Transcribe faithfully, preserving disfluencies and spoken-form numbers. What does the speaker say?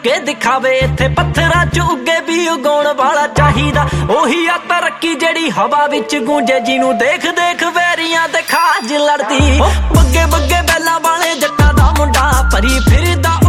ਕੇ ਦਿਖਾਵੇ। ਇੱਥੇ ਪੱਥਰਾਂ ਚ ਉੱਗੇ ਵੀ ਉਗਾਉਣ ਵਾਲਾ ਚਾਹੀਦਾ। ਉਹੀ ਆ ਤਰੱਕੀ ਜਿਹੜੀ ਹਵਾ ਵਿੱਚ ਗੂੰਜੇ, ਜਿਹਨੂੰ ਦੇਖ ਦੇਖ ਵੈਰੀਆਂ ਤੇ ਖਾਜ ਲੜਦੀ। ਬੱਗੇ ਬੱਗੇ ਬੈਲਾਂ ਵਾਲੇ ਜੱਟਾਂ ਦਾ ਮੁੰਡਾ ਭਰੀ ਫਿਰਦਾ